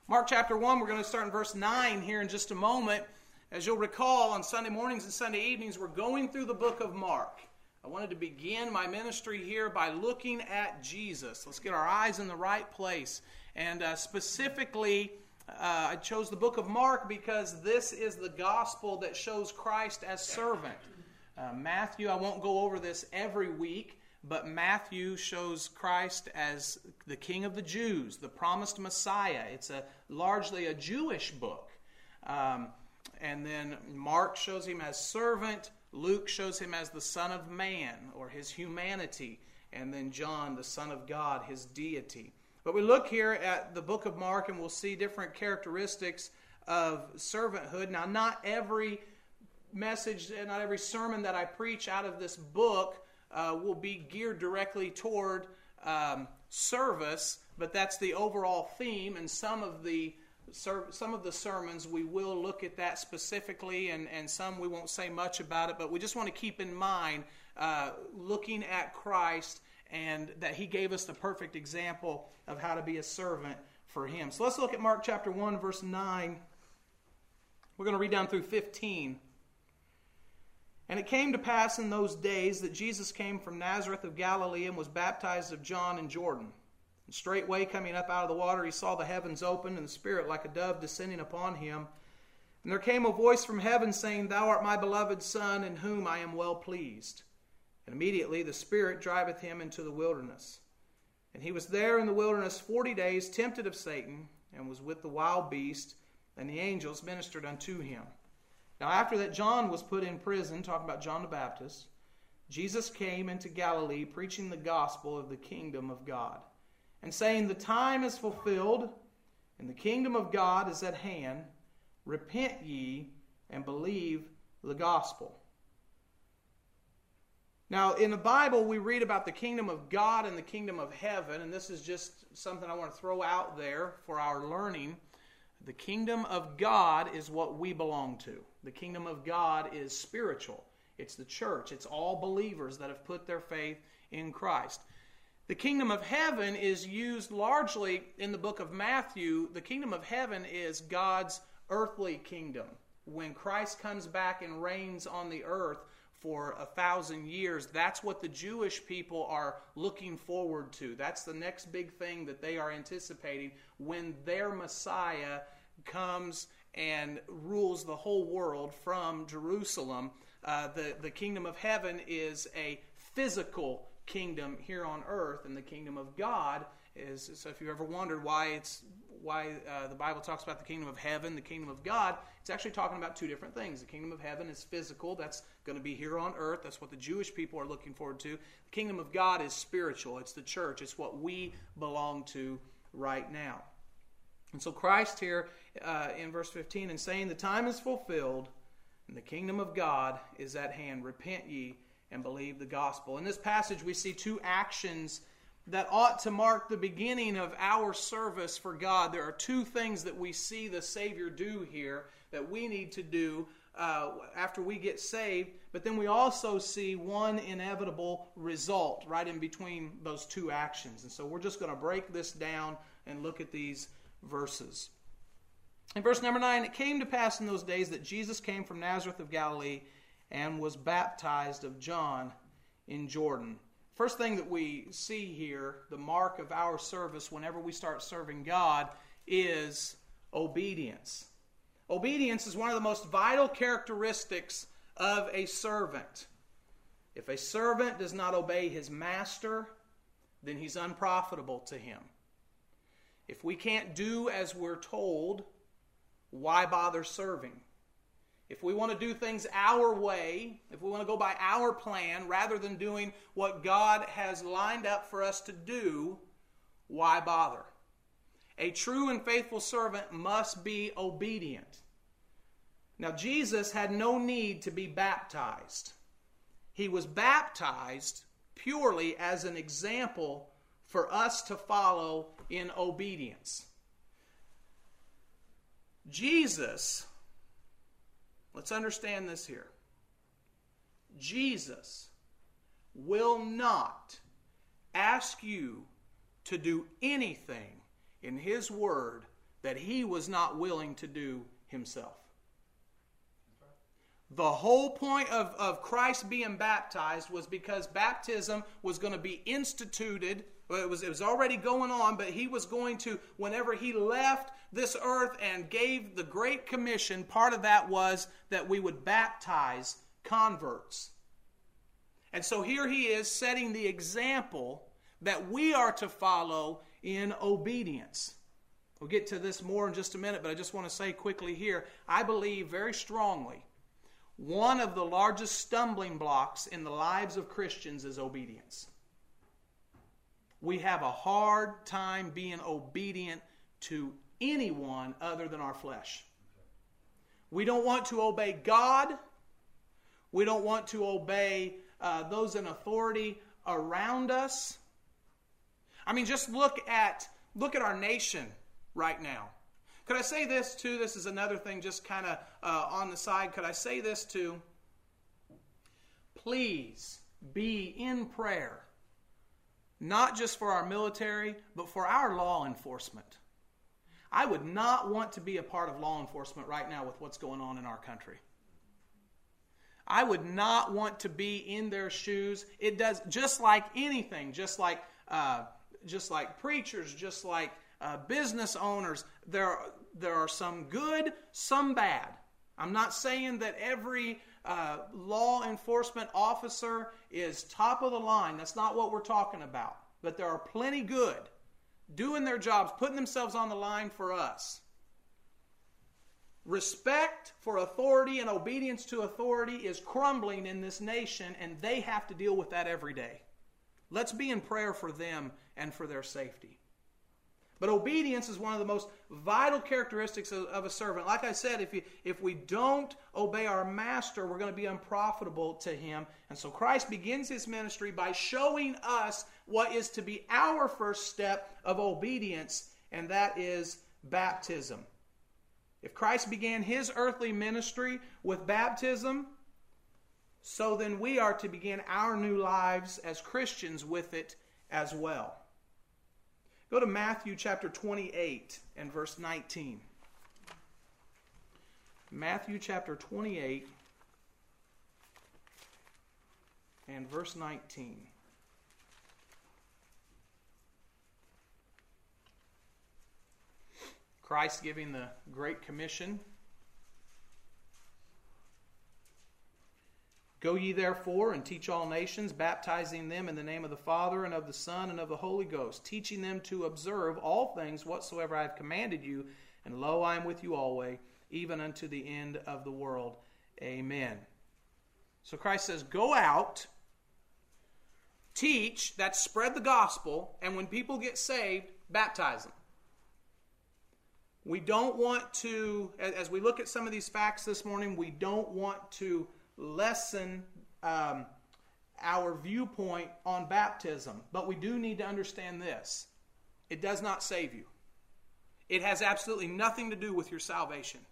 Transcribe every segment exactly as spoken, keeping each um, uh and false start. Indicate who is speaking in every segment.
Speaker 1: Mark chapter one, we're going to start in verse nine here in just a moment. As you'll recall, on Sunday mornings and Sunday evenings, we're going through the book of Mark. I wanted to begin my ministry here by looking at Jesus. Let's get our eyes in the right place. And uh, specifically, uh, I chose the book of Mark because this is the gospel that shows Christ as servant. Uh, Matthew, I won't go over this every week, but Matthew shows Christ as the King of the Jews, the promised Messiah. It's a largely a Jewish book. Um, and then Mark shows him as servant. Luke shows him as the Son of Man, or his humanity. And then John, the Son of God, his deity. But we look here at the book of Mark, and we'll see different characteristics of servanthood. Now, not every message, not every sermon that I preach out of this book Uh, will be geared directly toward um, service, but that's the overall theme. And some of the ser- some of the sermons we will look at that specifically, and, and some we won't say much about it. But we just want to keep in mind uh, looking at Christ and that He gave us the perfect example of how to be a servant for Him. So let's look at Mark chapter one, verse nine. We're going to read down through fifteen. And it came to pass in those days that Jesus came from Nazareth of Galilee and was baptized of John in Jordan. And straightway coming up out of the water, he saw the heavens opened, and the Spirit like a dove descending upon him. And there came a voice from heaven saying, Thou art my beloved Son, in whom I am well pleased. And immediately the Spirit driveth him into the wilderness. And he was there in the wilderness forty days, tempted of Satan, and was with the wild beast, and the angels ministered unto him. Now after that John was put in prison, talking about John the Baptist, Jesus came into Galilee preaching the gospel of the kingdom of God, and saying, The time is fulfilled, and the kingdom of God is at hand. Repent ye, and believe the gospel. Now in the Bible we read about the kingdom of God and the kingdom of heaven, and this is just something I want to throw out there for our learning. The kingdom of God is what we belong to. The kingdom of God is spiritual. It's the church. It's all believers that have put their faith in Christ. The kingdom of heaven is used largely in the book of Matthew. The kingdom of heaven is God's earthly kingdom. When Christ comes back and reigns on the earth for a thousand years, that's what the Jewish people are looking forward to. That's the next big thing that they are anticipating when their Messiah comes and rules the whole world from Jerusalem. Uh, the, the kingdom of heaven is a physical kingdom here on earth, and the kingdom of God is, so if you ever wondered why it's why uh, the Bible talks about the kingdom of heaven, the kingdom of God, it's actually talking about two different things. The kingdom of heaven is physical. That's going to be here on earth. That's what the Jewish people are looking forward to. The kingdom of God is spiritual. It's the church. It's what we belong to right now. And so Christ here uh, in verse fifteen, and saying, The time is fulfilled, and the kingdom of God is at hand. Repent ye, and believe the gospel. In this passage we see two actions that ought to mark the beginning of our service for God. There are two things that we see the Savior do here that we need to do uh, after we get saved, but then we also see one inevitable result right in between those two actions. And so we're just going to break this down and look at these verses. In verse number nine, it came to pass in those days that Jesus came from Nazareth of Galilee and was baptized of John in Jordan. First thing that we see here, the mark of our service whenever we start serving God, is obedience. Obedience is one of the most vital characteristics of a servant. If a servant does not obey his master, then he's unprofitable to him. If we can't do as we're told, why bother serving? If we want to do things our way, if we want to go by our plan rather than doing what God has lined up for us to do, why bother? A true and faithful servant must be obedient. Now, Jesus had no need to be baptized. He was baptized purely as an example for us to follow in obedience. Jesus, let's understand this here. Jesus will not ask you to do anything in His Word that he was not willing to do himself. The whole point of, of Christ being baptized was because baptism was going to be instituted. Well, it was, it was already going on, but he was going to, whenever he left this earth and gave the Great Commission, part of that was that we would baptize converts. And so here he is setting the example that we are to follow in obedience. We'll get to this more in just a minute, but I just want to say quickly here, I believe very strongly one of the largest stumbling blocks in the lives of Christians is obedience. We have a hard time being obedient to anyone other than our flesh. We don't want to obey God. We don't want to obey uh, those in authority around us. I mean, just look at look at our nation right now. Could I say this too? This is another thing just kind of uh, on the side. Could I say this too? Please be in prayer, not just for our military, but for our law enforcement. I would not want to be a part of law enforcement right now with what's going on in our country. I would not want to be in their shoes. It does, just like anything, just like uh, just like preachers, just like uh, business owners, there there are some good, some bad. I'm not saying that every uh, law enforcement officer is top of the line. That's not what we're talking about. But there are plenty good, doing their jobs, putting themselves on the line for us. Respect for authority and obedience to authority is crumbling in this nation, and they have to deal with that every day. Let's be in prayer for them and for their safety. But obedience is one of the most vital characteristics of, of a servant. Like I said, if, you, if we don't obey our master, we're going to be unprofitable to him. And so Christ begins his ministry by showing us what is to be our first step of obedience, and that is baptism. If Christ began his earthly ministry with baptism, so then we are to begin our new lives as Christians with it as well. Go to Matthew chapter twenty-eight and verse nineteen. Matthew chapter twenty-eight and verse nineteen. Christ giving the Great Commission. Go ye therefore and teach all nations, baptizing them in the name of the Father and of the Son and of the Holy Ghost, teaching them to observe all things whatsoever I have commanded you. And lo, I am with you always, even unto the end of the world. Amen. So Christ says, go out, teach, that's spread the gospel, and when people get saved, baptize them. We don't want to, as we look at some of these facts this morning, we don't want to lessen um, our viewpoint on baptism. But we do need to understand this. It does not save you. It has absolutely nothing to do with your salvation.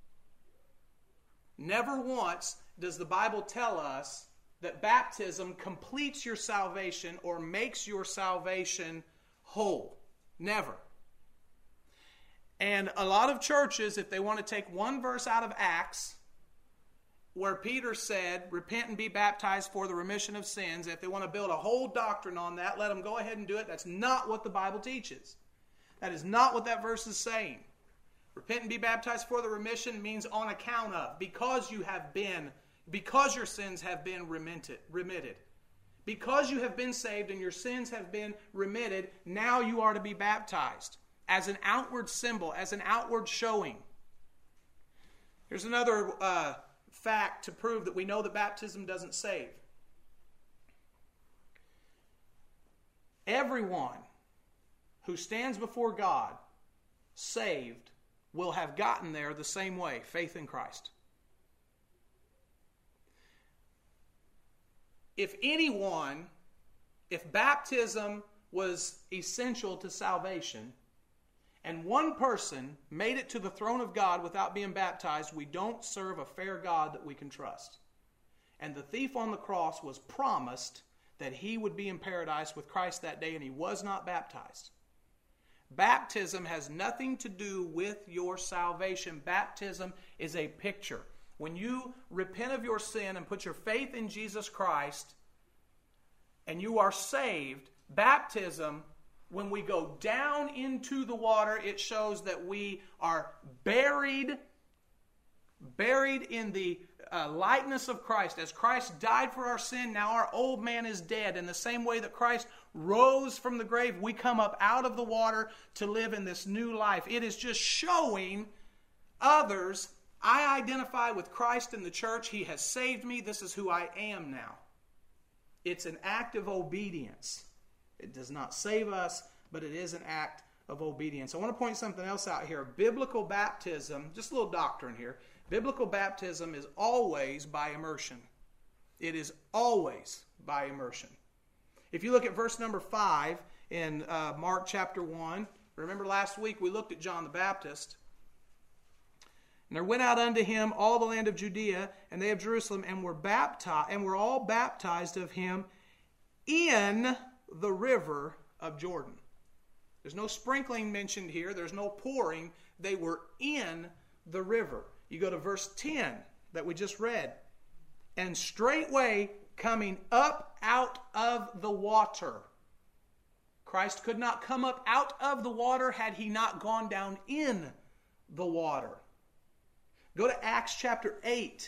Speaker 1: Never once does the Bible tell us that baptism completes your salvation or makes your salvation whole. Never. And a lot of churches, if they want to take one verse out of Acts, where Peter said, repent and be baptized for the remission of sins, if they want to build a whole doctrine on that, let them go ahead and do it. That's not what the Bible teaches. That is not what that verse is saying. Repent and be baptized for the remission means on account of, because you have been, because your sins have been remitted, remitted. Because you have been saved and your sins have been remitted, now you are to be baptized as an outward symbol, as an outward showing. Here's another uh, fact to prove that we know that baptism doesn't save. Everyone who stands before God saved will have gotten there the same way, faith in Christ. If anyone, if baptism was essential to salvation, and one person made it to the throne of God without being baptized, we don't serve a fair God that we can trust. And the thief on the cross was promised that he would be in paradise with Christ that day, and he was not baptized. Baptism has nothing to do with your salvation. Baptism is a picture. When you repent of your sin and put your faith in Jesus Christ and you are saved, baptism, when we go down into the water, it shows that we are buried, buried in the uh, likeness of Christ. As Christ died for our sin, now our old man is dead. In the same way that Christ rose from the grave, we come up out of the water to live in this new life. It is just showing others, I identify with Christ in the church. He has saved me. This is who I am now. It's an act of obedience. It does not save us, but it is an act of obedience. I want to point something else out here. Biblical baptism, just a little doctrine here. Biblical baptism is always by immersion. It is always by immersion. If you look at verse number five in uh, Mark chapter one, remember last week we looked at John the Baptist. And there went out unto him all the land of Judea and they of Jerusalem, and were baptized, and were all baptized of him in the river of Jordan. There's no sprinkling mentioned here. There's no pouring. They were in the river. You go to verse ten that we just read. And straightway coming up out of the water. Christ could not come up out of the water had he not gone down in the water. Go to Acts chapter eight.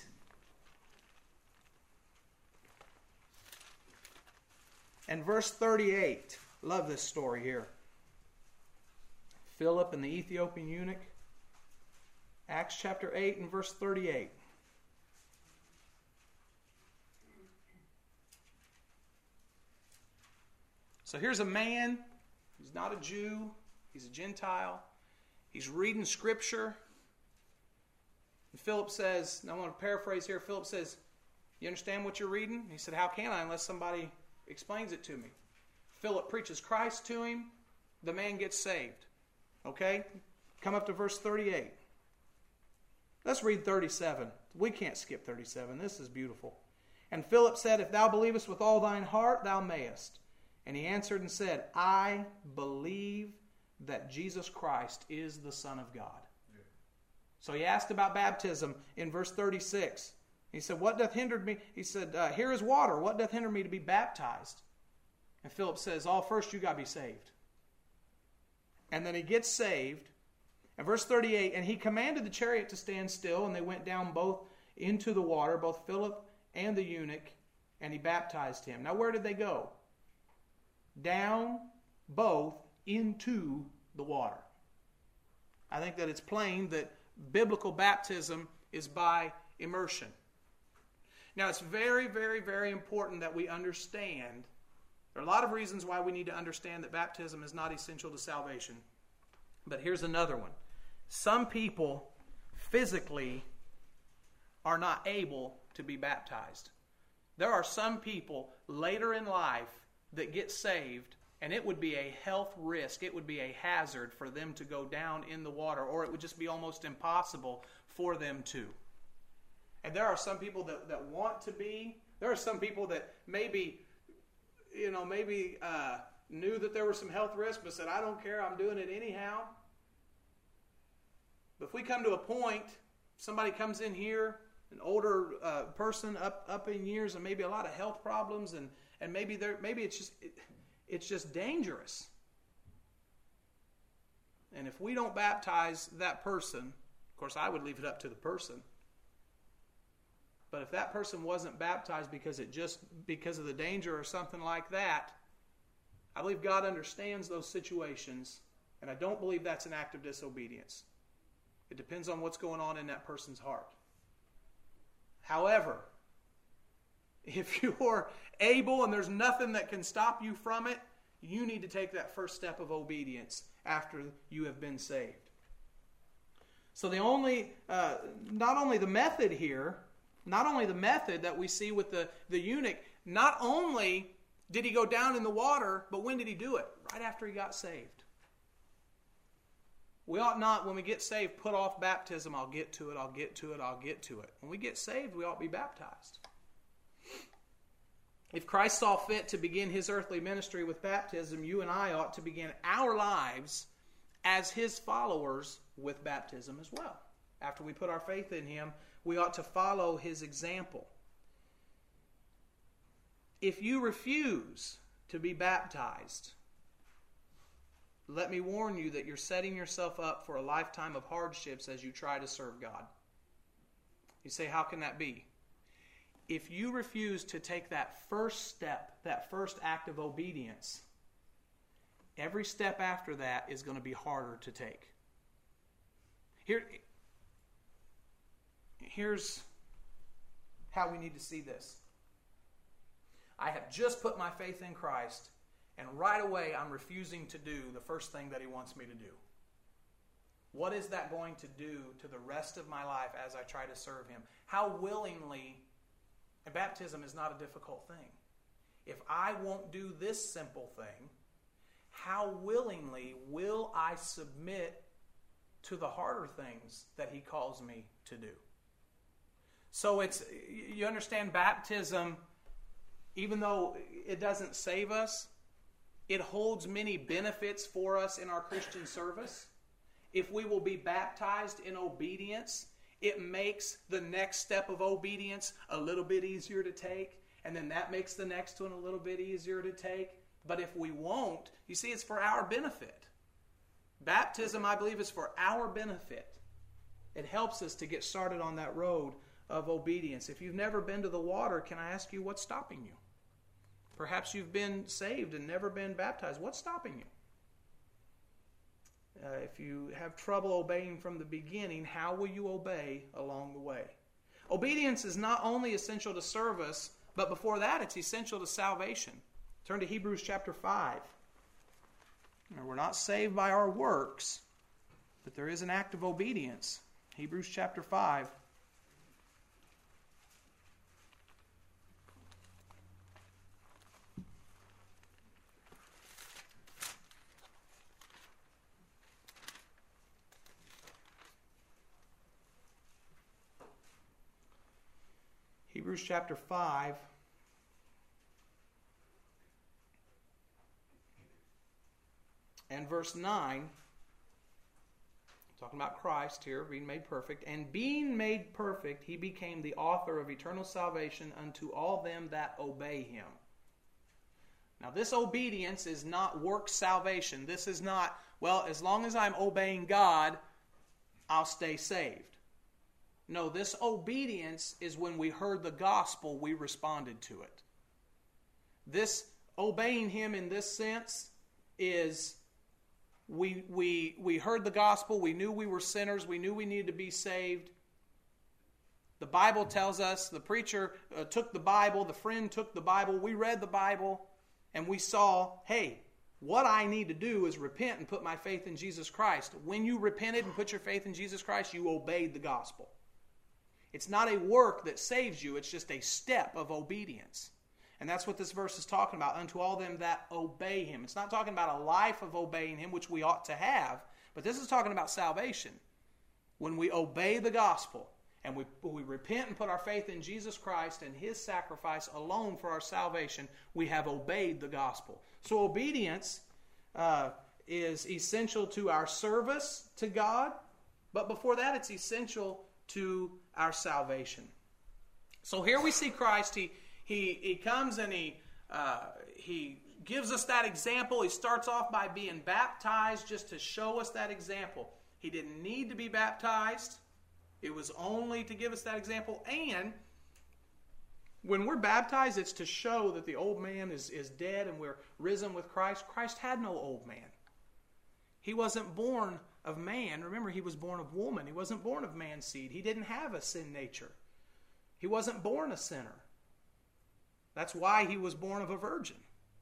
Speaker 1: And verse thirty-eight. Love this story here. Philip and the Ethiopian eunuch. Acts chapter eight and verse thirty-eight. So here's a man. He's not a Jew. He's a Gentile. He's reading Scripture. And Philip says, and I want to paraphrase here, Philip says, you understand what you're reading? He said, how can I unless somebody explains it to me? Philip preaches Christ to him. The man gets saved. Okay? Come up to verse thirty-eight. Let's read thirty-seven. We can't skip thirty-seven. This is beautiful. And Philip said, if thou believest with all thine heart, thou mayest. And he answered and said, I believe that Jesus Christ is the Son of God. Yeah. So he asked about baptism in verse thirty-six. He said, what doth hinder me? He said, uh, here is water. What doth hinder me to be baptized? And Philip says, all first you got to be saved. And then he gets saved. And verse thirty-eight, and he commanded the chariot to stand still, and they went down both into the water, both Philip and the eunuch, and he baptized him. Now where did they go? Down both into the water. I think that it's plain that biblical baptism is by immersion. Now it's very, very, very important that we understand. There are a lot of reasons why we need to understand that baptism is not essential to salvation. But here's another one. Some people physically are not able to be baptized. There are some people later in life that get saved, and it would be a health risk. It would be a hazard for them to go down in the water, or it would just be almost impossible for them to. And there are some people that, that want to be. There are some people that maybe, you know, maybe uh, knew that there were some health risks, but said, I don't care, I'm doing it anyhow. But if we come to a point, somebody comes in here, an older uh, person up up in years, and maybe a lot of health problems, and and maybe there maybe it's just it, it's just dangerous. And if we don't baptize that person, of course, I would leave it up to the person. But if that person wasn't baptized because it just because of the danger or something like that, I believe God understands those situations, and I don't believe that's an act of disobedience. It depends on what's going on in that person's heart. However, if you're able and there's nothing that can stop you from it, you need to take that first step of obedience after you have been saved. So the only, uh, not only the method here, not only the method that we see with the, the eunuch, not only did he go down in the water, but when did he do it? Right after he got saved. We ought not, when we get saved, put off baptism. I'll get to it, I'll get to it, I'll get to it. When we get saved, we ought to be baptized. If Christ saw fit to begin his earthly ministry with baptism, you and I ought to begin our lives as his followers with baptism as well. After we put our faith in him, we ought to follow his example. If you refuse to be baptized, let me warn you that you're setting yourself up for a lifetime of hardships as you try to serve God. You say, how can that be? If you refuse to take that first step, that first act of obedience, every step after that is going to be harder to take. Here, here's how we need to see this. I have just put my faith in Christ, and right away I'm refusing to do the first thing that he wants me to do. What is that going to do to the rest of my life as I try to serve him? How willingly, and baptism is not a difficult thing. If I won't do this simple thing, how willingly will I submit to the harder things that he calls me to do? So it's, you understand, baptism, even though it doesn't save us, it holds many benefits for us in our Christian service. If we will be baptized in obedience, it makes the next step of obedience a little bit easier to take, and then that makes the next one a little bit easier to take. But if we won't, you see, it's for our benefit. Baptism, I believe, is for our benefit. It helps us to get started on that road of obedience. If you've never been to the water, can I ask you what's stopping you? Perhaps you've been saved and never been baptized. What's stopping you? Uh, if you have trouble obeying from the beginning, how will you obey along the way? Obedience is not only essential to service, but before that, it's essential to salvation. Turn to Hebrews chapter five. Now, we're not saved by our works, but there is an act of obedience. Hebrews chapter five. Hebrews chapter five. And verse nine, talking about Christ here, being made perfect. And being made perfect, he became the author of eternal salvation unto all them that obey him. Now this obedience is not work salvation. This is not, well, as long as I'm obeying God, I'll stay saved. No, this obedience is when we heard the gospel, we responded to it. This obeying him in this sense is we we we heard the gospel, we knew we were sinners, we knew we needed to be saved. The Bible tells us, the preacher uh, took the Bible, the friend took the Bible, we read the Bible, and we saw, hey, what I need to do is repent and put my faith in Jesus Christ. When you repented and put your faith in Jesus Christ, you obeyed the gospel. It's not a work that saves you, it's just a step of obedience. And that's what this verse is talking about, unto all them that obey him. It's not talking about a life of obeying him, which we ought to have, but this is talking about salvation. When we obey the gospel, and we, we repent and put our faith in Jesus Christ and his sacrifice alone for our salvation, we have obeyed the gospel. So obedience uh, is essential to our service to God, but before that it's essential to our salvation. So here we see Christ. He he he comes and he uh, he gives us that example. He starts off by being baptized just to show us that example. He didn't need to be baptized. It was only to give us that example. And when we're baptized, it's to show that the old man is, is dead and we're risen with Christ. Christ had no old man. He wasn't born of man. Remember, he was born of woman. He wasn't born of man's seed. He didn't have a sin nature. He wasn't born a sinner. That's why he was born of a virgin.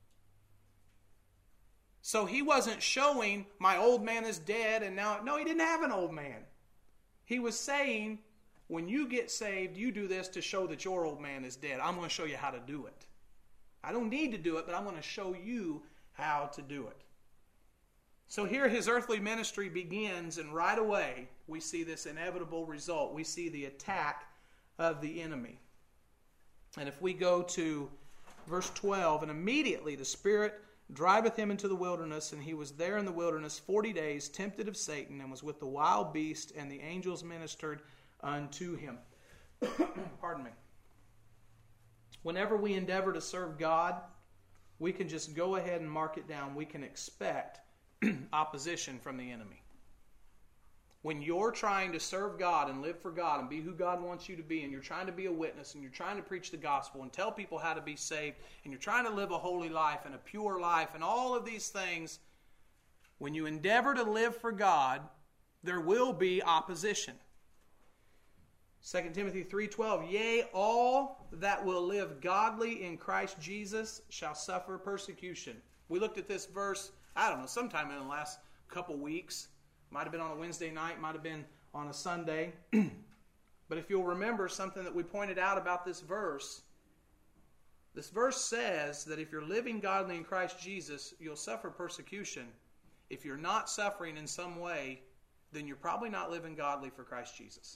Speaker 1: So he wasn't showing my old man is dead and now, no, he didn't have an old man. He was saying, when you get saved, you do this to show that your old man is dead. I'm going to show you how to do it. I don't need to do it, but I'm going to show you how to do it. So here his earthly ministry begins, and right away we see this inevitable result. We see the attack of the enemy. And if we go to verse twelve, and immediately the Spirit driveth him into the wilderness, and he was there in the wilderness forty days, tempted of Satan, and was with the wild beast, and the angels ministered unto him. Pardon me. Whenever we endeavor to serve God, we can just go ahead and mark it down. We can expect opposition from the enemy. When you're trying to serve God and live for God and be who God wants you to be, and you're trying to be a witness, and you're trying to preach the gospel and tell people how to be saved, and you're trying to live a holy life and a pure life and all of these things, when you endeavor to live for God, there will be opposition. Second Timothy three twelve, yea, all that will live godly in Christ Jesus shall suffer persecution. We looked at this verse, I don't know, sometime in the last couple weeks. Might have been on a Wednesday night, might have been on a Sunday. But if you'll remember something that we pointed out about this verse, this verse says that if you're living godly in Christ Jesus, you'll suffer persecution. If you're not suffering in some way, then you're probably not living godly for Christ Jesus.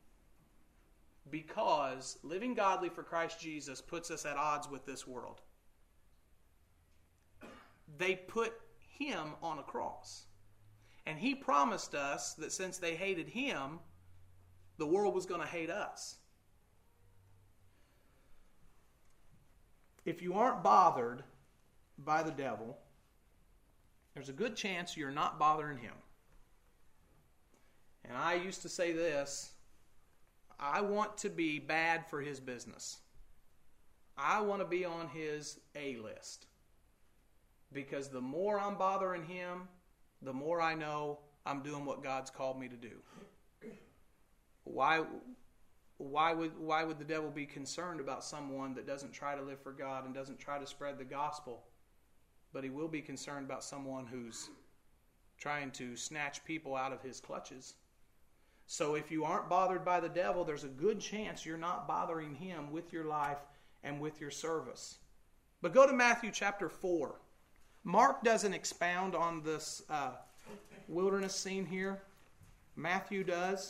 Speaker 1: Because living godly for Christ Jesus puts us at odds with this world. They put him on a cross. And he promised us that since they hated him, the world was going to hate us. If you aren't bothered by the devil, there's a good chance you're not bothering him. And I used to say this, I want to be bad for his business. I want to be on his A-list. Because the more I'm bothering him, the more I know I'm doing what God's called me to do. Why, why would, why would the devil be concerned about someone that doesn't try to live for God and doesn't try to spread the gospel? But he will be concerned about someone who's trying to snatch people out of his clutches. So if you aren't bothered by the devil, there's a good chance you're not bothering him with your life and with your service. But go to Matthew chapter four. Mark doesn't expound on this uh, wilderness scene here. Matthew does.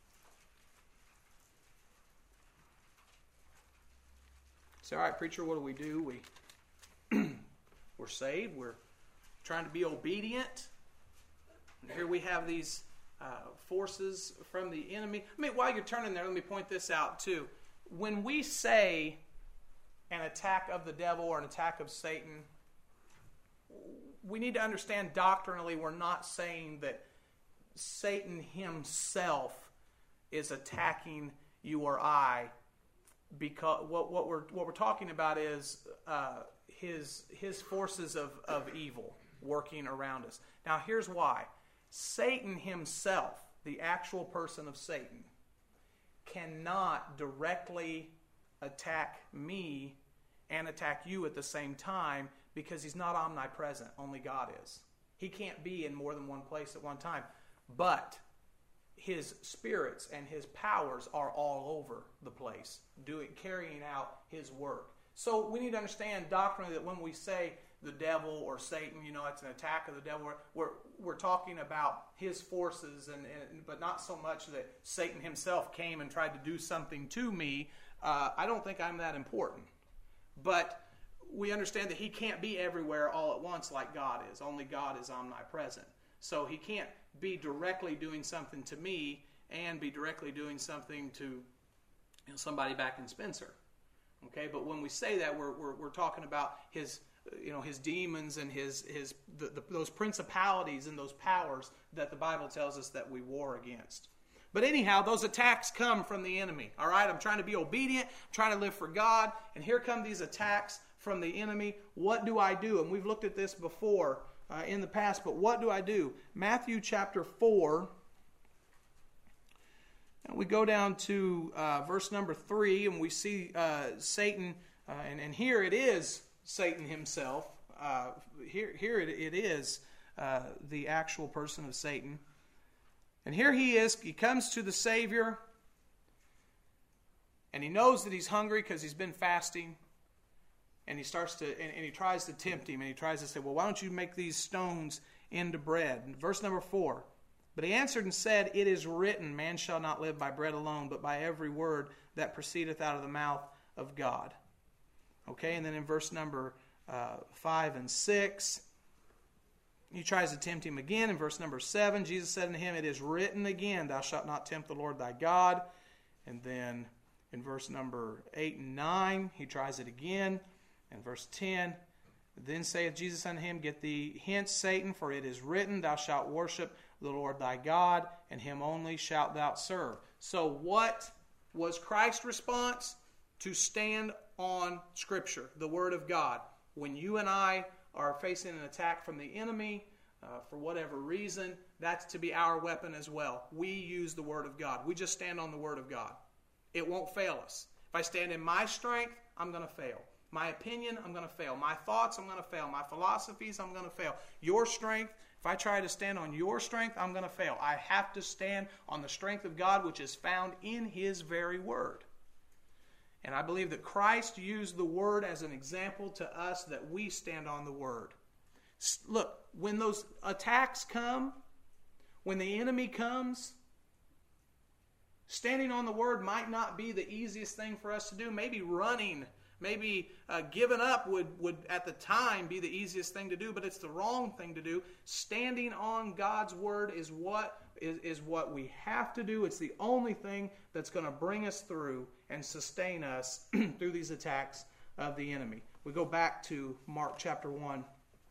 Speaker 1: Say, all right, preacher, what do we do? We, we're saved. We're trying to be obedient. And here we have these uh, forces from the enemy. I mean, while you're turning there, let me point this out too. When we say an attack of the devil or an attack of Satan, we need to understand doctrinally we're not saying that Satan himself is attacking you or I, because what, what we're what we're talking about is uh, his his forces of, of evil working around us. Now here's why. Satan himself, the actual person of Satan, cannot directly attack me and attack you at the same time, because he's not omnipresent. Only God is. He can't be in more than one place at one time. But his spirits and his powers are all over the place, doing carrying out his work. So we need to understand doctrinally that when we say the devil or Satan, you know, it's an attack of the devil, we're we're, we're talking about his forces, and, and but not so much that Satan himself came and tried to do something to me. Uh, I don't think I'm that important. But we understand that he can't be everywhere all at once like God is. Only God is omnipresent. So he can't be directly doing something to me and be directly doing something to, you know, somebody back in Spencer. Okay, but when we say that, we're we're, we're talking about his, you know, his demons and his his the, the, those principalities and those powers that the Bible tells us that we war against. But anyhow, those attacks come from the enemy. All right, I'm trying to be obedient, I'm trying to live for God, and here come these attacks from the enemy. What do I do? And we've looked at this before uh, in the past, but what do I do? Matthew chapter four, and we go down to uh, verse number three, and we see uh, Satan, uh, and, and here it is Satan himself. Uh, here here it, it is uh, the actual person of Satan. And here he is, he comes to the Savior, and he knows that he's hungry because he's been fasting. And he starts to, and, and he tries to tempt him, and he tries to say, well, why don't you make these stones into bread? And verse number four, but he answered and said, it is written, man shall not live by bread alone, but by every word that proceedeth out of the mouth of God. Okay, and then in verse number uh, five and six. He tries to tempt him again in verse number seven. Jesus said unto him, it is written again, thou shalt not tempt the Lord thy God. And then in verse number eight and nine, he tries it again. In verse ten, then saith Jesus unto him, get thee hence, Satan, for it is written, thou shalt worship the Lord thy God, and him only shalt thou serve. So what was Christ's response? To stand on Scripture, the Word of God. When you and I are facing an attack from the enemy, uh, for whatever reason, that's to be our weapon as well. We use the Word of God. We just stand on the Word of God. It won't fail us. If I stand in my strength, I'm going to fail. My opinion, I'm going to fail. My thoughts, I'm going to fail. My philosophies, I'm going to fail. Your strength, if I try to stand on your strength, I'm going to fail. I have to stand on the strength of God, which is found in His very Word. And I believe that Christ used the Word as an example to us, that we stand on the Word. Look, when those attacks come, when the enemy comes, standing on the Word might not be the easiest thing for us to do. Maybe running, maybe uh, giving up would, would at the time be the easiest thing to do, but it's the wrong thing to do. Standing on God's Word is what is, is what we have to do. It's the only thing that's going to bring us through and sustain us through these attacks of the enemy. We go back to Mark chapter one.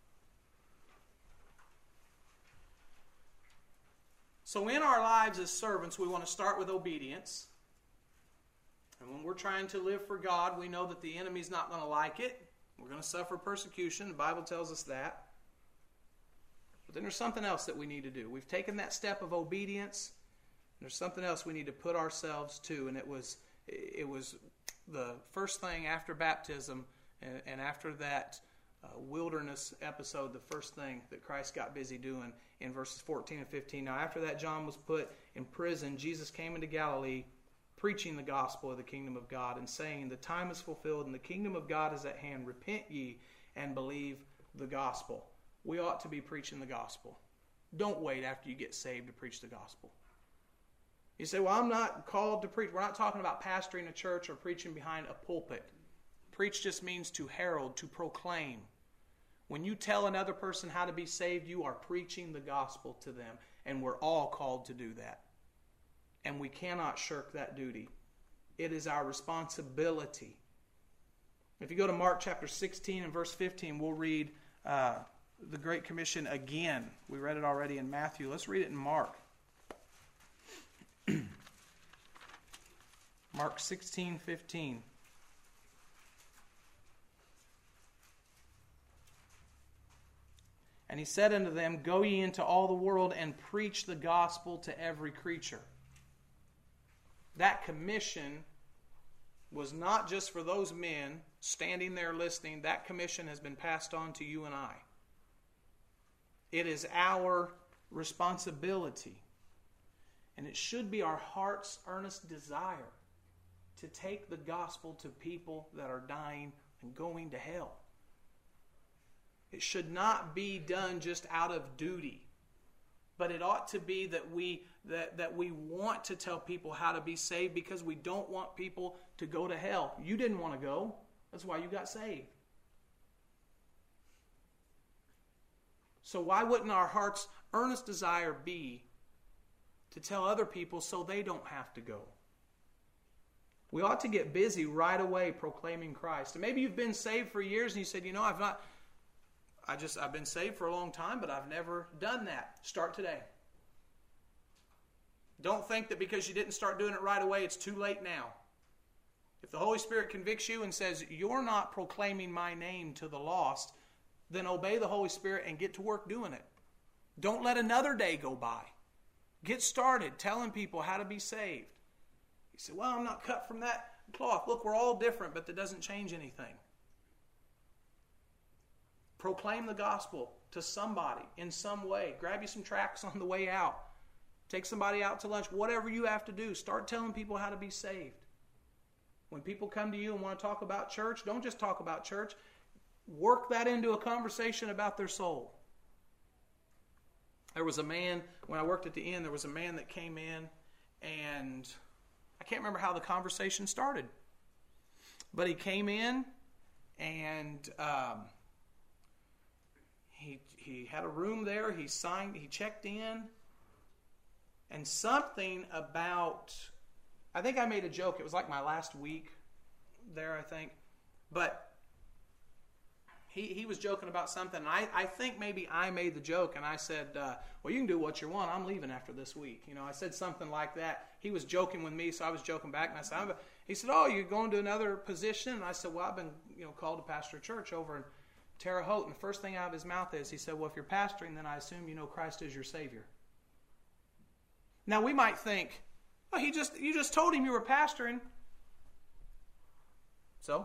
Speaker 1: So in our lives as servants, we want to start with obedience. And when we're trying to live for God, we know that the enemy's not going to like it. We're going to suffer persecution. The Bible tells us that. But then there's something else that we need to do. We've taken that step of obedience. There's something else we need to put ourselves to, and it was it was the first thing after baptism, and, and after that uh, wilderness episode, the first thing that Christ got busy doing in verses fourteen and fifteen. Now after that John was put in prison, Jesus came into Galilee, preaching the gospel of the kingdom of God, and saying, the time is fulfilled, and the kingdom of God is at hand. Repent ye, and believe the gospel. We ought to be preaching the gospel. Don't wait after you get saved to preach the gospel. You say, well, I'm not called to preach. We're not talking about pastoring a church or preaching behind a pulpit. Preach just means to herald, to proclaim. When you tell another person how to be saved, you are preaching the gospel to them. And we're all called to do that. And we cannot shirk that duty. It is our responsibility. If you go to Mark chapter sixteen and verse fifteen, we'll read uh, the Great Commission again. We read it already in Matthew. Let's read it in Mark. Mark sixteen fifteen. And he said unto them, go ye into all the world and preach the gospel to every creature. That commission was not just for those men standing there listening. That commission has been passed on to you and I. It is our responsibility. And it should be our heart's earnest desire to take the gospel to people that are dying and going to hell. It should not be done just out of duty, but it ought to be that we that, that we want to tell people how to be saved because we don't want people to go to hell. You didn't want to go. That's why you got saved. So why wouldn't our heart's earnest desire be to tell other people so they don't have to go? We ought to get busy right away proclaiming Christ. And maybe you've been saved for years and you said, you know, I've not, I just, I've been saved for a long time, but I've never done that. Start today. Don't think that because you didn't start doing it right away, it's too late now. If the Holy Spirit convicts you and says, you're not proclaiming my name to the lost, then obey the Holy Spirit and get to work doing it. Don't let another day go by. Get started telling people how to be saved. You say, well, I'm not cut from that cloth. Look, we're all different, but that doesn't change anything. Proclaim the gospel to somebody in some way. Grab you some tracts on the way out. Take somebody out to lunch. Whatever you have to do, start telling people how to be saved. When people come to you and want to talk about church, don't just talk about church. Work that into a conversation about their soul. There was a man, when I worked at the inn, there was a man that came in, and I can't remember how the conversation started. But he came in, and um, he he had a room there. He signed. He checked in, and something about. I think I made a joke. It was like my last week there, I think, but. He he was joking about something. And I, I think maybe I made the joke, and I said, uh, well, you can do what you want. I'm leaving after this week. You know, I said something like that. He was joking with me, so I was joking back. And I said, I'm, he said, oh, you're going to another position? And I said, well, I've been you know called to pastor a church over in Terre Haute. And the first thing out of his mouth is, he said, well, if you're pastoring, then I assume you know Christ is your Savior. Now, we might think, oh, he just you just told him you were pastoring. So?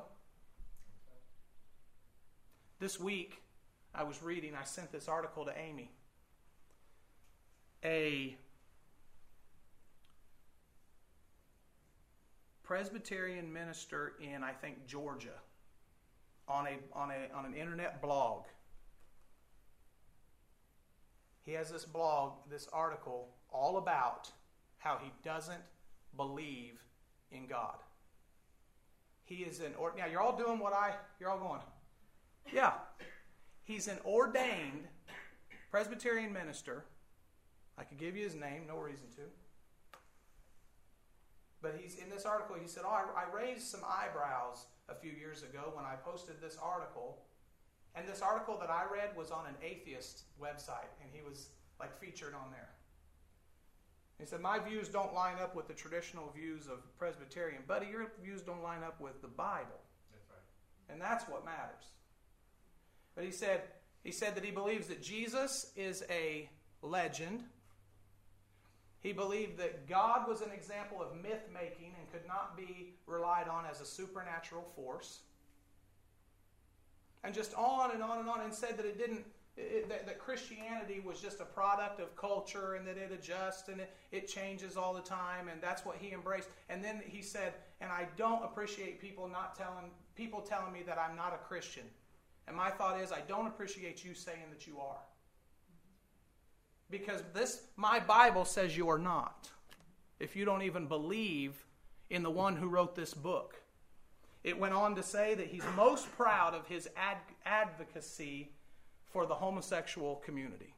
Speaker 1: This week, I was reading, I sent this article to Amy. A Presbyterian minister in, I think, Georgia, on a on a on an internet blog. He has this blog, this article, all about how he doesn't believe in God. He is an or now you're all doing what I you're all going. Yeah. He's an ordained Presbyterian minister. I could give you his name, no reason to. But he's in this article, he said, oh, I, I raised some eyebrows a few years ago when I posted this article. And this article that I read was on an atheist website, and he was like featured on there. He said, my views don't line up with the traditional views of Presbyterian. Buddy, your views don't line up with the Bible.
Speaker 2: That's right.
Speaker 1: And that's what matters. But he said, he said that he believes that Jesus is a legend. He believed that God was an example of myth-making and could not be relied on as a supernatural force. And just on and on and on, and said that it didn't, it, that, that Christianity was just a product of culture and that it adjusts and it, it changes all the time, and that's what he embraced. And then he said, and I don't appreciate people not telling people telling me that I'm not a Christian. And my thought is, I don't appreciate you saying that you are. Because this, my Bible says you are not. If you don't even believe in the one who wrote this book. It went on to say that he's most proud of his ad- advocacy for the homosexual community.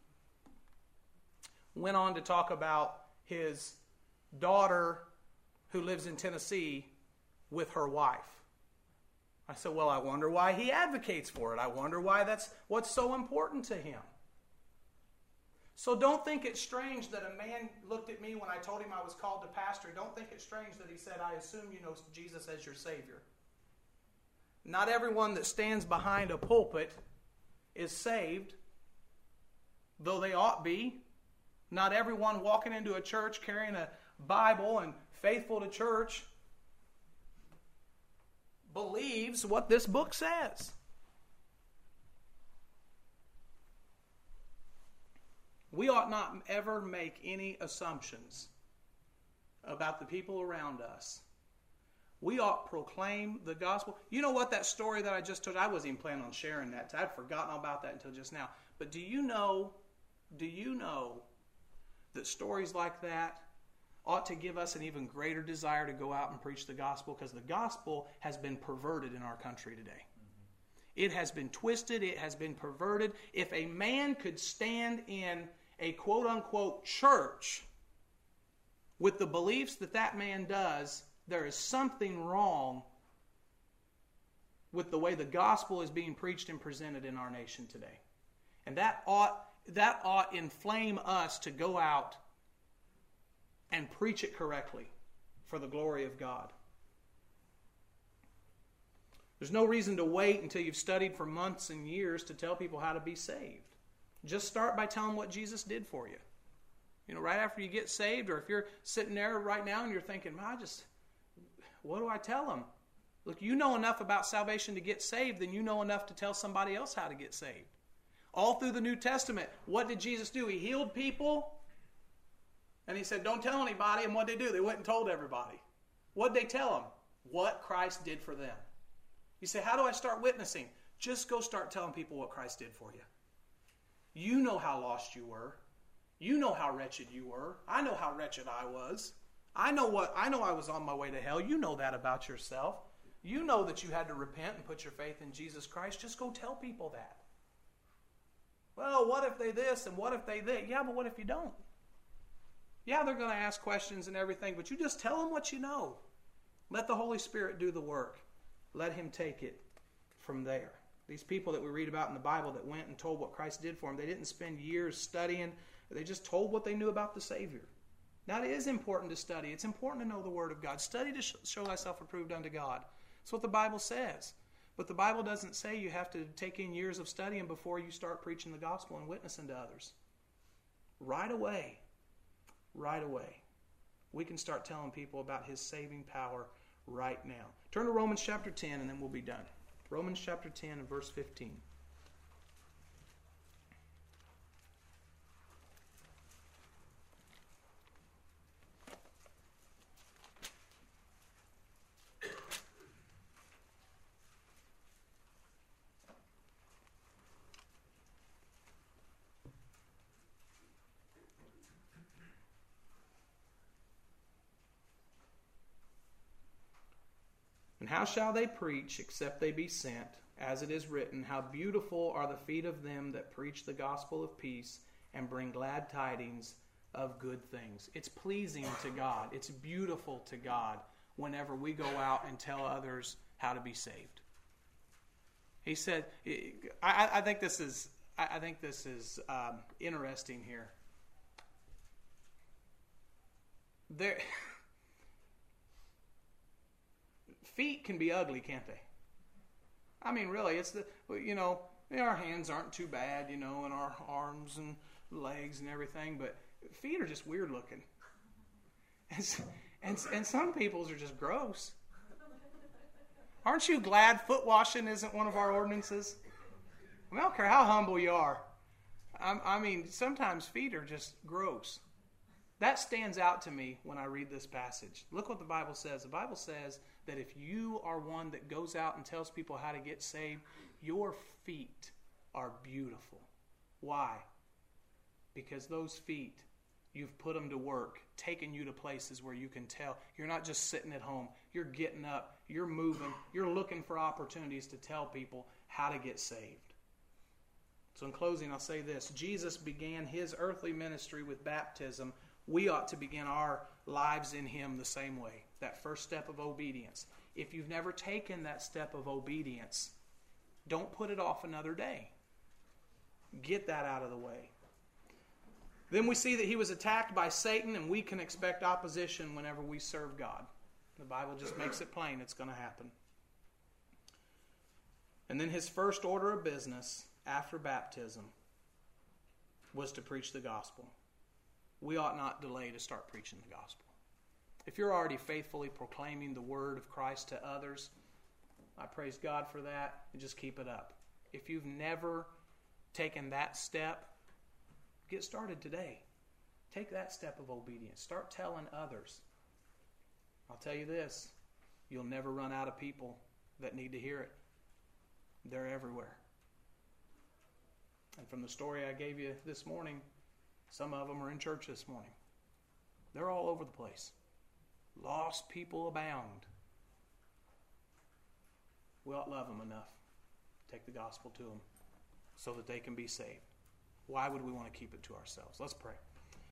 Speaker 1: Went on to talk about his daughter who lives in Tennessee with her wife. I said, well, I wonder why he advocates for it. I wonder why that's what's so important to him. So don't think it's strange that a man looked at me when I told him I was called to pastor. Don't think it's strange that he said, I assume you know Jesus as your Savior. Not everyone that stands behind a pulpit is saved, though they ought be. Not everyone walking into a church carrying a Bible and faithful to church believes what this book says. We ought not ever make any assumptions about the people around us. We ought to proclaim the gospel. You know what, that story that I just told, I wasn't even planning on sharing that. I'd forgotten about that until just now. But do you know, do you know that stories like that ought to give us an even greater desire to go out and preach the gospel? Because the gospel has been perverted in our country today. Mm-hmm. It has been twisted. It has been perverted. If a man could stand in a quote-unquote church with the beliefs that that man does, there is something wrong with the way the gospel is being preached and presented in our nation today. And that ought, that ought inflame us to go out and preach it correctly for the glory of God. There's no reason to wait until you've studied for months and years to tell people how to be saved. Just start by telling what Jesus did for you. You know, right after you get saved, or if you're sitting there right now and you're thinking, I just, what do I tell them? Look, you know enough about salvation to get saved, then you know enough to tell somebody else how to get saved. All through the New Testament, what did Jesus do? He healed people. And he said, don't tell anybody. And what did they do? They went and told everybody. What did they tell them? What Christ did for them. You say, how do I start witnessing? Just go start telling people what Christ did for you. You know how lost you were. You know how wretched you were. I know how wretched I was. I know what I know I was on my way to hell. You know that about yourself. You know that you had to repent and put your faith in Jesus Christ. Just go tell people that. Well, what if they this and what if they that? Yeah, but what if you don't? Yeah, they're going to ask questions and everything, but you just tell them what you know. Let the Holy Spirit do the work. Let Him take it from there. These people that we read about in the Bible that went and told what Christ did for them, they didn't spend years studying. They just told what they knew about the Savior. Now, it is important to study. It's important to know the Word of God. Study to show thyself approved unto God. That's what the Bible says. But the Bible doesn't say you have to take in years of studying before you start preaching the gospel and witnessing to others. Right away, right away, we can start telling people about His saving power right now. Turn to Romans chapter ten and then we'll be done. Romans chapter ten and verse fifteen. And how shall they preach except they be sent? As it is written, how beautiful are the feet of them that preach the gospel of peace and bring glad tidings of good things. It's pleasing to God. It's beautiful to God whenever we go out and tell others how to be saved. He said, I, I think this is, I think this is um, interesting here. There. Feet can be ugly, can't they? I mean, really, it's the, you know, our hands aren't too bad, you know, and our arms and legs and everything, but feet are just weird looking. And, and, and some people's are just gross. Aren't you glad foot washing isn't one of our ordinances? I mean, I don't care how humble you are. I, I mean, sometimes feet are just gross. That stands out to me when I read this passage. Look what the Bible says. The Bible says that if you are one that goes out and tells people how to get saved, your feet are beautiful. Why? Because those feet, you've put them to work, taken you to places where you can tell. You're not just sitting at home. You're getting up. You're moving. You're looking for opportunities to tell people how to get saved. So in closing, I'll say this. Jesus began His earthly ministry with baptism. We ought to begin our lives in Him the same way. That first step of obedience. If you've never taken that step of obedience, don't put it off another day. Get that out of the way. Then we see that He was attacked by Satan, and we can expect opposition whenever we serve God. The Bible just makes it plain it's going to happen. And then His first order of business after baptism was to preach the gospel. We ought not delay to start preaching the gospel. If you're already faithfully proclaiming the word of Christ to others, I praise God for that, and just keep it up. If you've never taken that step, get started today. Take that step of obedience. Start telling others. I'll tell you this, you'll never run out of people that need to hear it. They're everywhere. And from the story I gave you this morning, some of them are in church this morning. They're all over the place. Lost people abound. We ought to love them enough. Take the gospel to them so that they can be saved. Why would we want to keep it to ourselves? Let's pray.